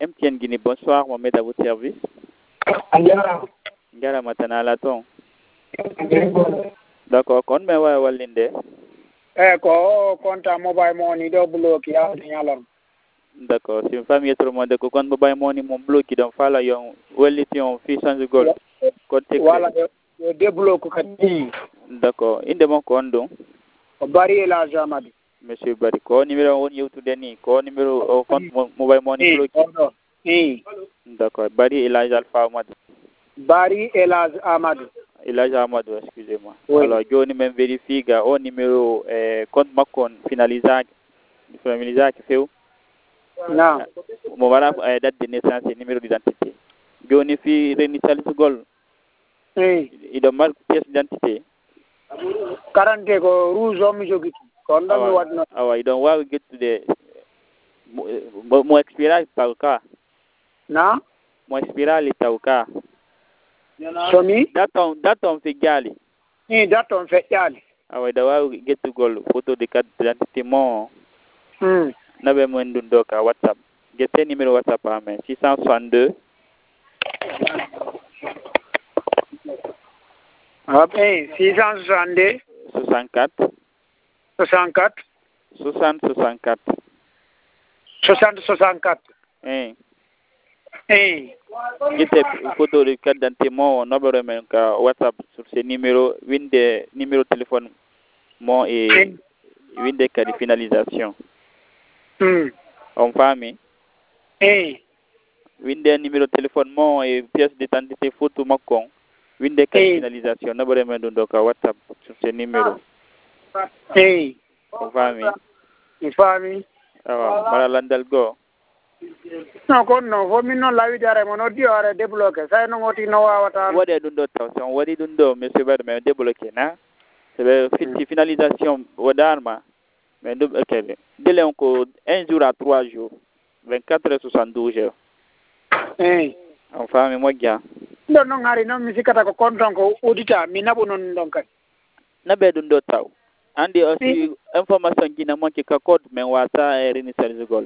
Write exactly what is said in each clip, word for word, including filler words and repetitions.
M T N Guinée, bonsoir, Mohamed à votre service. Ngara matana la ton. D'accord, kon me wa walinde. Eh ko konta mobile money do bloqué ya nyalam. D'accord, c'est une famille tout le monde ko kon mobile money mon bloqué donc fala yon waliti on fi sans gold. Côté Voilà, yo débloque kadi. D'accord, inde mon kon don. Bari la jamadi. Monsieur Bari, ko numéro on youtube deni, ko numéro au compte mobile money bloqué. Oui. D'accord, Bari Elage Alpha Amadou. Bari Elage Amadou. Elage Amadou, excusez-moi. Oui. Alors, je vais même vérifier au numéro euh, compte Macon finalisé, finalisé qui fait où? Non. Mon voilà euh, date de naissance et numéro d'identité. Je vais vérifier l'initial de Gol. Oui. Il a mal pièce d'identité. quarante ko rouge homme jogiti. Kon do mi wadno. Ah ouais, donc wa get to the mo expira par cas. Na? Mo expira li tawka. Somi? Daton daton fi gali. Ni daton fe gali. Ah ouais, da wa get to Gol photo de carte d'identité mon. Hmm. Nabe mo ndundo ka WhatsApp. Gete numéro WhatsApp à main six cent soixante-deux. Ok, six cent soixante-deux. soixante-quatre. soixante-quatre. soixante soixante-quatre. soixante soixante-quatre. Hein. Eh. Gete photo de carte d'identité mon numéro men ka WhatsApp sur ce numéro, une des numéro de téléphone mon et une des cas de finalisation. Hmm. On famille. Eh. Une des numéro de téléphone mon et pièce d'identité photo macon. Une des cas de finalisation numéro men donc ka WhatsApp sur ce numéro. Eh. On famille. Mi fami. Ah, mara landal go. No kon no fo min non lawi dare mo no di are débloquer say no ngoti no wawata wade dun do taw son wadi dun do monsieur Bad mais débloqué na c'est fi finalisation wadarma mais do ok délai ko un jour à trois jours vingt-quatre heures soixante-douze heures. eh Enfin mais moi gya ndo no ngari no mi sikata ko konton ko audita mi nabu non don kan na be dun do taw andi aussi information gina mo ki ka code mais wata e renisal gol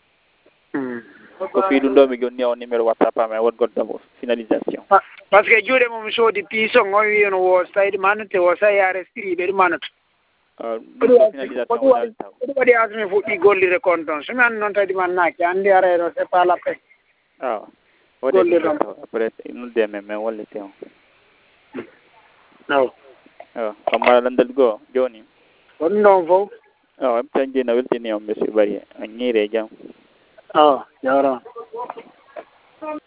ko fi dun do mi jonni on numéro WhatsApp mais won god do finalisation parce que juude mo mi sodi piso ngoy no wo saydi manate wo say yare siri be manate euh finalisation wala taw ko wadi asmi fuddi gollire konton so man non tadi man naki andi are no c'est pas la paix ah wadi après nous deme mais wala tew no ah kamara landal go joni on non fo ah am tan jina weltini on monsieur Bari a ngire jam ah yara